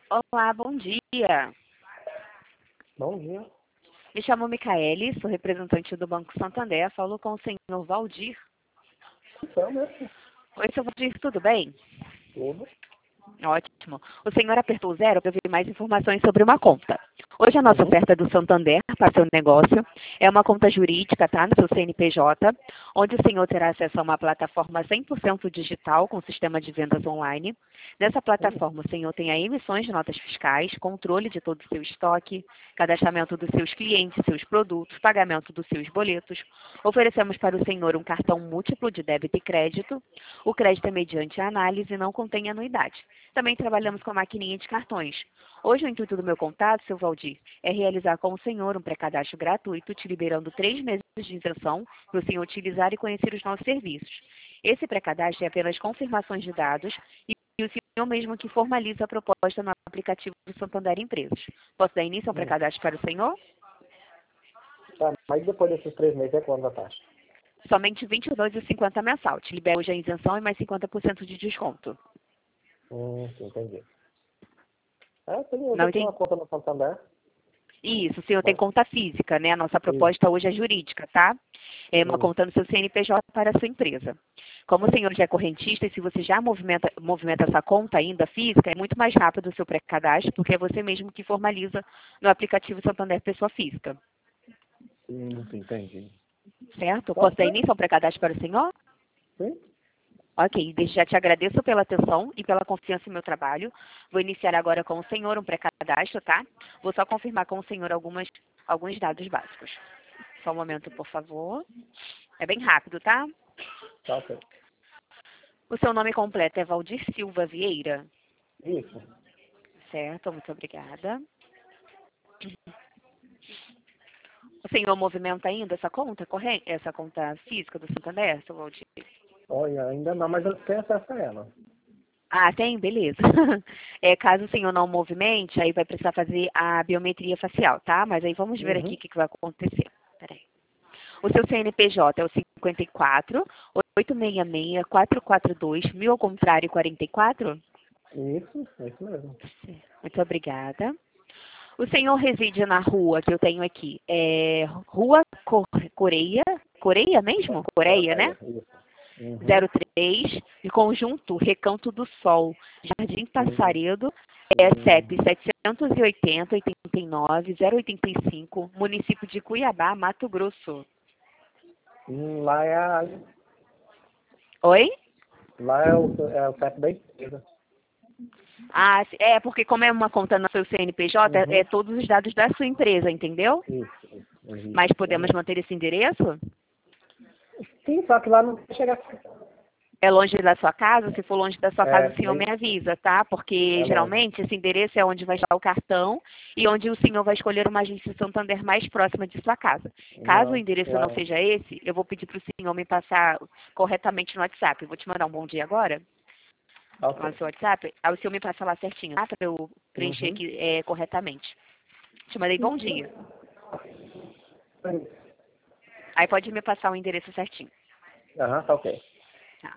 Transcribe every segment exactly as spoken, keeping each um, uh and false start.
Olá, bom dia. Bom dia. Me chamo Micaele, sou representante do Banco Santander. Falo com o senhor Valdir. Então, mesmo. Oi, senhor Valdir, tudo bem? Tudo. Ótimo. O senhor apertou zero para ver mais informações sobre uma conta. Hoje a nossa Uhum. oferta do Santander para seu negócio é uma conta jurídica, tá? No seu C N P J, onde o senhor terá acesso a uma plataforma cem por cento digital com sistema de vendas online. Nessa plataforma o senhor tem a emissões de notas fiscais, controle de todo o seu estoque, cadastramento dos seus clientes, seus produtos, pagamento dos seus boletos. Oferecemos para o senhor um cartão múltiplo de débito e crédito. O crédito é mediante a análise e não contém anuidade. Também trabalhamos com a maquininha de cartões. Hoje o intuito do meu contato, seu Valdir, é realizar com o senhor um pré-cadastro gratuito, te liberando três meses de isenção para o senhor utilizar e conhecer os nossos serviços. Esse pré-cadastro é apenas confirmações de dados e o senhor mesmo que formaliza a proposta no aplicativo do Santander Empresas. Posso dar início ao Hum. pré-cadastro para o senhor? Tá, mas depois desses três meses é quando a taxa? Somente vinte e dois reais e cinquenta centavos mensal. Te libero hoje a isenção e mais cinquenta por cento de desconto. Hum, entendi. É, tem, eu Não já tenho entendi. uma conta no Santander. Isso, o senhor tem Bom, conta física, né? A nossa isso. proposta hoje é jurídica, tá? É uma Hum. conta no seu C N P J para a sua empresa. Como o senhor já é correntista e se você já movimenta, movimenta essa conta ainda física, é muito mais rápido o seu pré-cadastro, porque é você mesmo que formaliza no aplicativo Santander Pessoa Física. Hum, entendi. Certo? Pode Posso dar ser? início ao pré-cadastro para o senhor? Sim. Ok, desde já te agradeço pela atenção e pela confiança em meu trabalho. Vou iniciar agora com o senhor um pré-cadastro, tá? Vou só confirmar com o senhor algumas, alguns dados básicos. Só um momento, por favor. É bem rápido, tá? Tá, ok. O seu nome completo é Valdir Silva Vieira? Isso. Certo, muito obrigada. O senhor movimenta ainda essa conta corrente, essa conta física do Santander, seu Valdir? Olha, ainda não, mas eu tenho acesso a ela. Ah, tem? Beleza. É, caso o senhor não movimente, aí vai precisar fazer a biometria facial, tá? Mas aí vamos ver aqui Uhum. o que, que vai acontecer. Peraí. O seu C N P J é o cinquenta e quatro, oito seis seis, quatro quatro dois, mil ao contrário, quarenta e quatro? Isso, é isso mesmo. Muito obrigada. O senhor reside na rua que eu tenho aqui, é Rua Cor- Coreia, Coreia mesmo? Coreia, né? Correia, isso. Uhum. zero três, de Conjunto Recanto do Sol, Jardim Uhum. Passaredo, é Uhum. C E P setecentos e oitenta, oitenta e nove, zero oitenta e cinco, município de Cuiabá, Mato Grosso. Hum, Lá é, a, Oi? lá é o, é o C E P da empresa. Ah, é porque como é uma conta no seu C N P J, é, é Uhum. todos os dados da sua empresa, entendeu? Isso, isso. Uhum. Mas podemos Realmente. manter esse endereço? Sim, só que lá não chega. É longe da sua casa? Se for longe da sua casa, É, o senhor bem, me avisa, tá? Porque é longe. geralmente esse endereço é onde vai estar o cartão e onde o senhor vai escolher uma agência Santander mais próxima de sua casa. Caso o Não, endereço não lá. seja esse, eu vou pedir para o senhor me passar corretamente no WhatsApp. Eu vou te mandar um bom dia agora, Ok. lá no seu WhatsApp. Aí o senhor me passa lá certinho, tá? Para eu preencher Uhum. aqui é, corretamente. Te mandei bom dia. Aí pode me passar o endereço certinho. Aham, tá ok. Tá.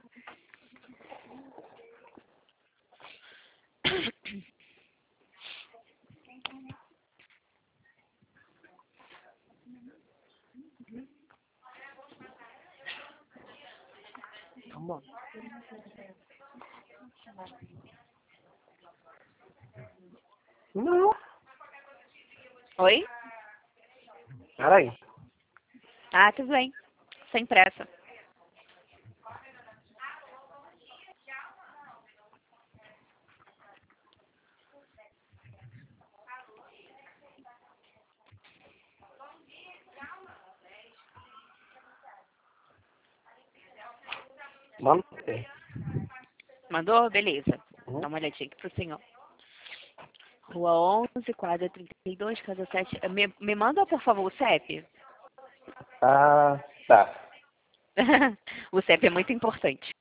Tá bom. Não. Oi? Peraí. Ah, tudo bem. Sem pressa. Mano. Mandou? Beleza. Uhum. Dá uma olhadinha aqui pro senhor. Rua onze, quadra trinta e dois, casa sete. Me, me manda, por favor, o C E P. Ah, tá. O C E P é muito importante.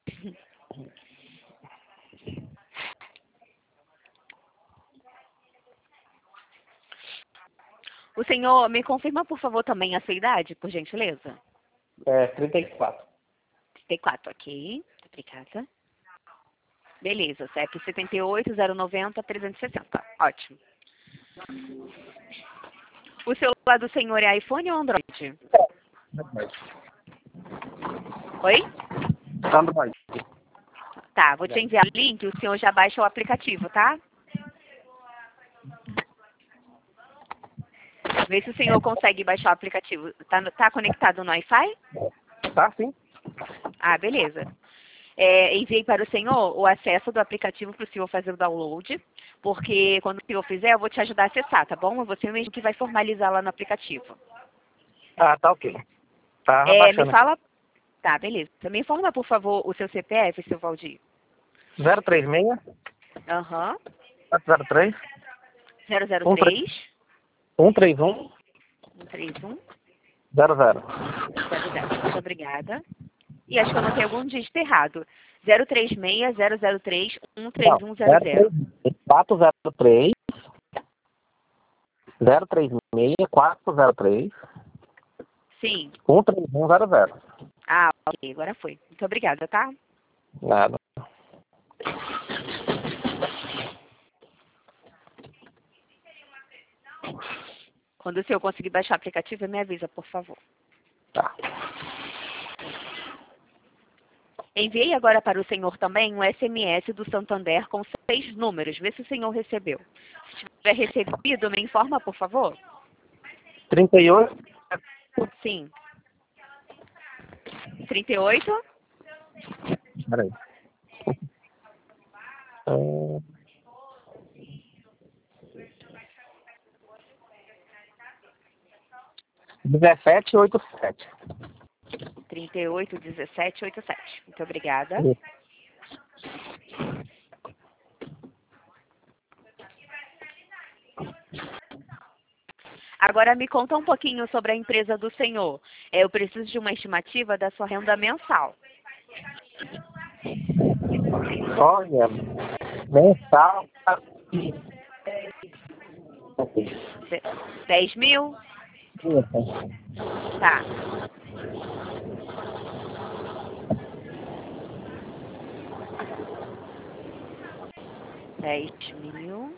O senhor me confirma, por favor, também a sua idade, por gentileza? É trinta e quatro. trinta e quatro, ok. Obrigada. Beleza, C E P setenta e oito, zero noventa, trezentos e sessenta. Ótimo. O celular do senhor é iPhone ou Android? Oi? Android. Tá, vou te enviar o link, o senhor já baixa o aplicativo, tá? Vê se o senhor consegue baixar o aplicativo. Tá, no- tá conectado no Wi-Fi? Tá, sim. Ah, beleza. É, enviei para o senhor o acesso do aplicativo para o senhor fazer o download, porque quando o senhor fizer, eu vou te ajudar a acessar, tá bom? É você mesmo que vai formalizar lá no aplicativo. Ah, tá ok. Tá É, me baixando aqui. fala... Tá, beleza. Me informa, por favor, o seu C P F, seu Valdir. zero três seis, Aham. quatro zero três, zero zero um três três, um três um, um três um, zero zero. zero zero. Muito obrigada. E acho que eu anotei algum dígito errado. zero três seis, zero zero três, um três Não, um zero zero. quatro zero três, zero três seis, quatro zero três, Sim. um três um zero zero. Ah, ok. Agora foi. Muito obrigada, tá? Nada. Quando o senhor conseguir baixar o aplicativo, me avisa, por favor. Tá. Enviei agora para o senhor também um S M S do Santander com seis números. Vê se o senhor recebeu. Se tiver recebido, me informa, por favor. trinta e oito. Sim. trinta e oito. Peraí. Ah, dezessete oitenta e sete. trinta e oito, dezessete, oitenta e sete. Muito obrigada. Agora me conta um pouquinho sobre a empresa do senhor. É, eu preciso de uma estimativa da sua renda mensal. Olha, mensal. De- dez mil? Tá. dez mil.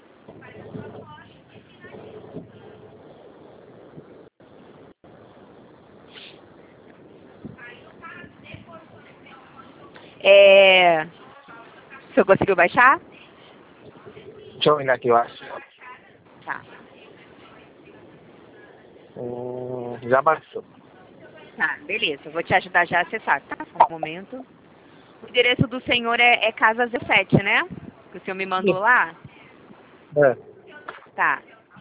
É... O senhor conseguiu baixar? Deixa eu olhar aqui, eu acho. Tá. Hum, já baixou. Tá, beleza. Eu vou te ajudar já a acessar, tá? Só um momento. O endereço do senhor é, é Casa dezessete, né? Que o senhor me mandou lá? É. Tá.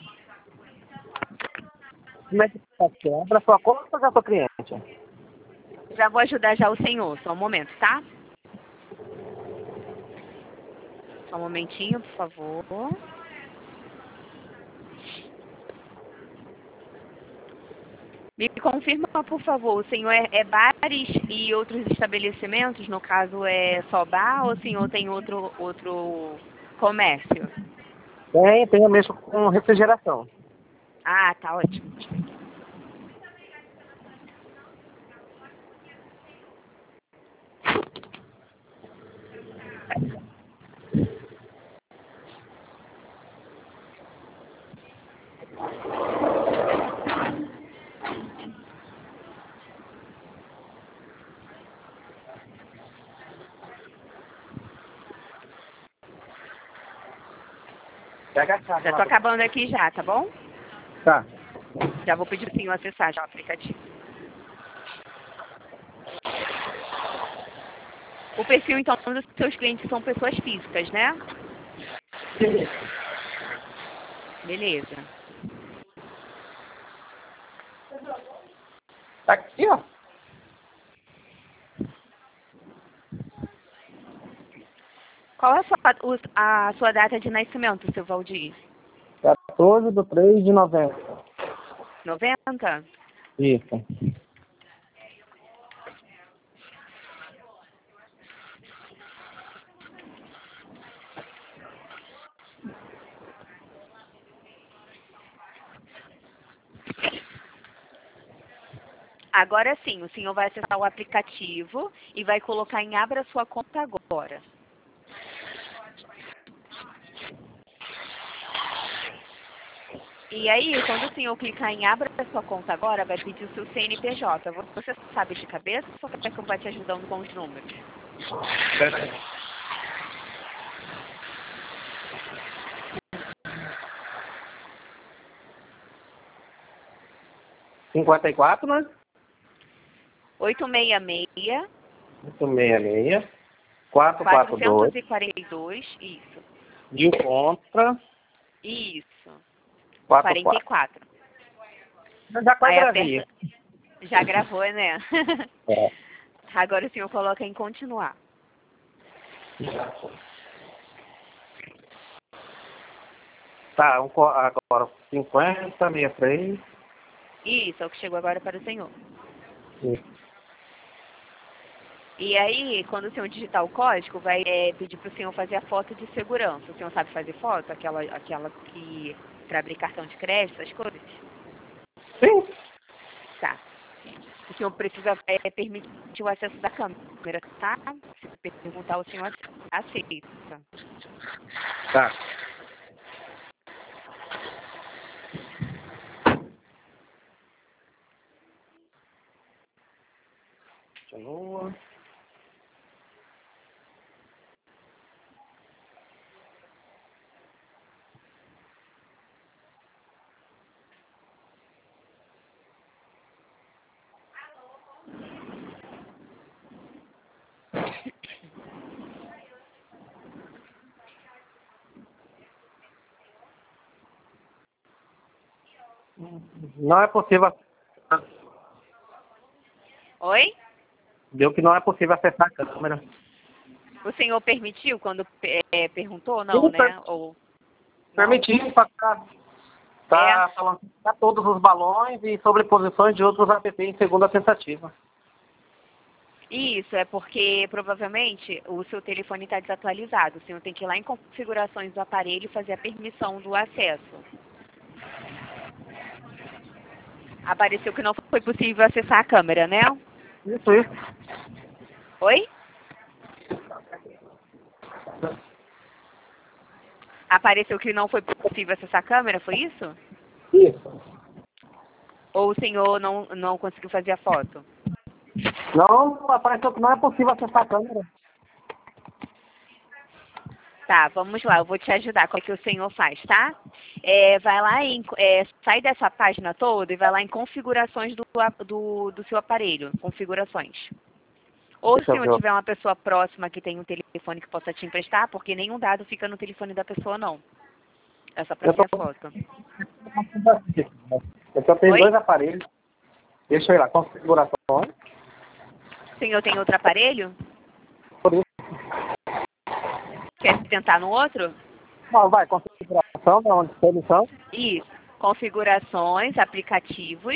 Como é que tá? Abra sua conta ou já sou cliente? Já vou ajudar já o senhor. Só um momento, tá? Só um momentinho, por favor. Me confirma, por favor, o senhor é, é bares e outros estabelecimentos? No caso, é só bar ou o senhor tem outro, outro comércio? Tem, tem mesmo com refrigeração. Ah, tá ótimo. Pega a chave Já lá. tô acabando aqui já, tá bom? Tá. Já vou pedir o senhor acessar já o aplicativo. O perfil, então, dos seus clientes são pessoas físicas, né? Beleza. Tá aqui, ó. Qual é a sua, o- a sua data de nascimento, seu Valdir? quatorze de três de novembro. noventa? Isso. Agora sim, o senhor vai acessar o aplicativo e vai colocar em Abra Sua Conta Agora. E aí, quando o senhor clicar em abra a sua conta agora, vai pedir o seu C N P J. Você sabe de cabeça ou quer que eu vá te ajudando com os números? Peraí. cinquenta e quatro, né? oito seis seis. oito seis seis. quatro quatro dois. quatrocentos e quarenta e dois, isso. De contra. Isso. quatro quarenta e quatro. quatro. Já quase Aí gravei. aperta. Já gravou, né? É. Agora o senhor coloca em continuar. Tá, um, co- agora cinquenta, sessenta e três. Isso, é o que chegou agora para o senhor. Isso. E aí, quando o senhor digitar o código, vai é, pedir para o senhor fazer a foto de segurança. O senhor sabe fazer foto? Aquela, aquela que para abrir cartão de crédito, essas coisas? Sim. Tá. O senhor precisa é, permitir o acesso da câmera, tá? Se perguntar, o senhor aceita. Tá. Continua. Não é possível. Oi? Deu que não é possível acessar a câmera. O senhor permitiu quando é, perguntou? Não, Sim, né? Ou permitindo passar. Tá é? falando tá todos os balões e sobreposições de outros app em segunda tentativa. Isso, é porque provavelmente o seu telefone está desatualizado. O senhor tem que ir lá em configurações do aparelho e fazer a permissão do acesso. Apareceu que não foi possível acessar a câmera, né? Isso, isso. Oi? Apareceu que não foi possível acessar a câmera, foi isso? Isso. Ou o senhor não, não conseguiu fazer a foto? Não, apareceu que não é possível acessar a câmera. Tá, vamos lá, eu vou te ajudar. Como é que o senhor faz, tá? É, vai lá em. É, sai dessa página toda e vai lá em configurações do, do, do seu aparelho. Configurações. Ou se o Deixa eu senhor ver. tiver uma pessoa próxima que tem um telefone que possa te emprestar, porque nenhum dado fica no telefone da pessoa, não. É só pra Eu ser tô... a foto. Eu só tenho Oi? dois aparelhos. Deixa eu ir lá, configurações. O senhor tem outro aparelho? Por isso. Quer tentar no outro? Não, vai, configuração, da onde solução. Isso. Configurações, aplicativos.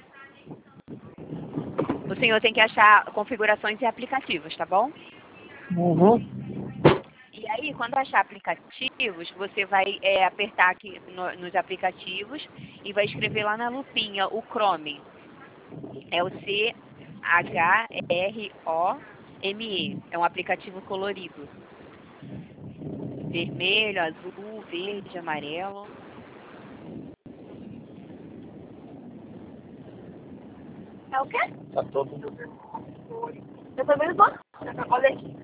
O senhor tem que achar configurações e aplicativos, tá bom? Uhum. E aí, quando achar aplicativos, você vai é, apertar aqui no- nos aplicativos e vai escrever lá na lupinha o Chrome. É o C H R O M E. É um aplicativo colorido. Vermelho, azul, verde, amarelo. É o quê? Tá todo. Eu também não tô. Olha aqui.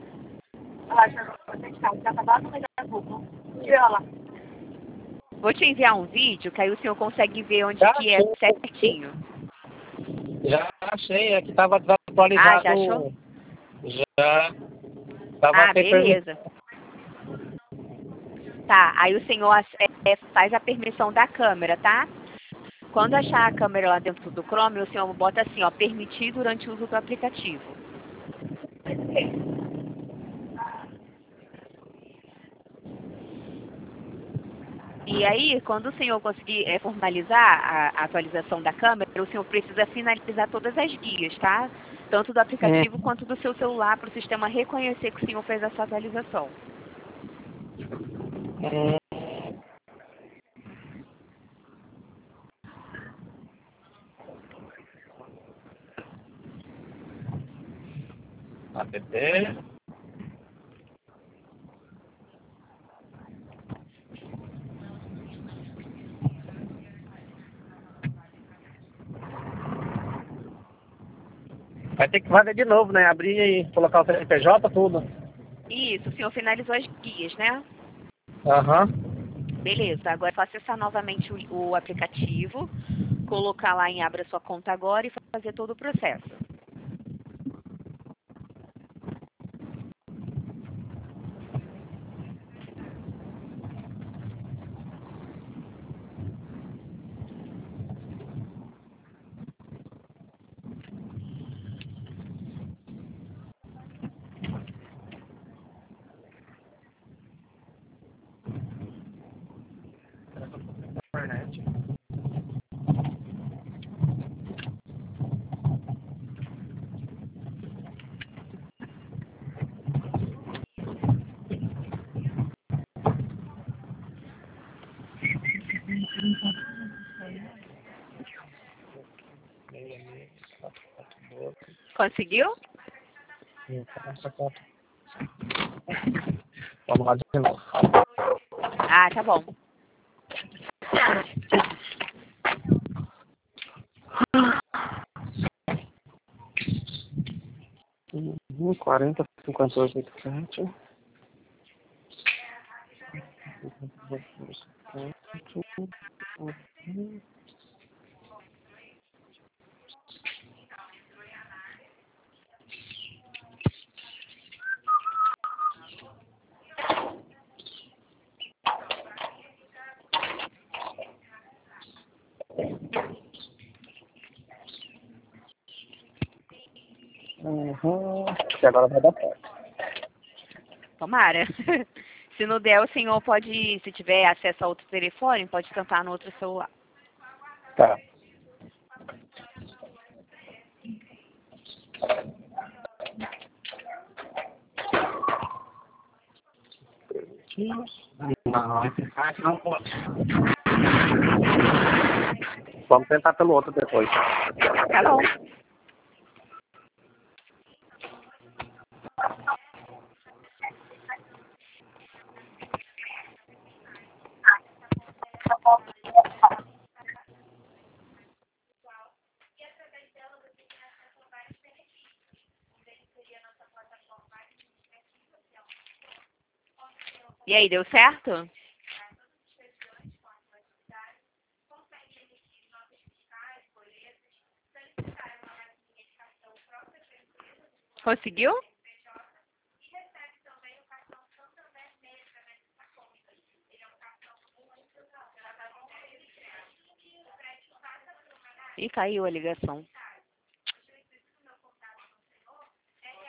Tira lá. Vou te enviar um vídeo que aí o senhor consegue ver onde Já que é achei. certinho. Já achei, é que tava Ah, desatualizado. já achou? Já. Tava Ah, sem permissão. beleza. Tá, aí o senhor é, faz a permissão da câmera, tá? Quando achar a câmera lá dentro do Chrome, o senhor bota assim, ó, permitir durante o uso do aplicativo. E aí, quando o senhor conseguir é, formalizar a, a atualização da câmera, o senhor precisa finalizar todas as guias, tá? Tanto do aplicativo quanto do seu celular, para o sistema reconhecer que o senhor fez essa atualização. Hum. App. vai ter que fazer de novo, né? Abrir e colocar o C N P J, tudo. Isso, o senhor finalizou as guias, né? Aham. Beleza, agora é só acessar novamente o, o aplicativo, colocar lá em Abra Sua Conta Agora e fazer todo o processo. Internet. Conseguiu? Vamos lá de novo. Ah, tá bom. Uhum, quarenta, cinquenta e oito, sete. Uhum. E agora vai dar certo. Tomara. Se não der, o senhor pode, se tiver acesso a outro telefone, pode tentar no outro celular. Tá. Não, esse site não pode. Vamos tentar pelo outro depois. Tá bom. E aí, deu certo? Conseguiu? E caiu a ligação.